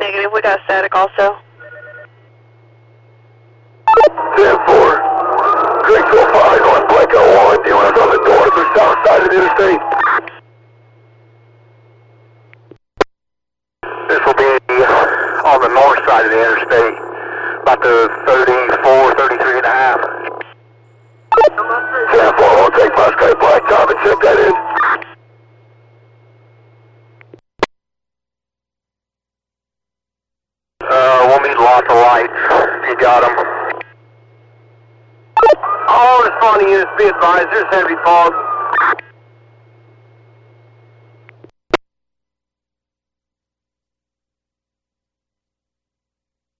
Negative, we got static also. 10-4. Greenville 5 on Blanco 1. Do you want us on the north or south side of the interstate? This will be on the north side of the interstate, about the 34, 33 and a half. 10-4, we'll take Musgrave Blacktop and check that in. We'll need lots of lights. You got them. All responding units, be advised, there's heavy fog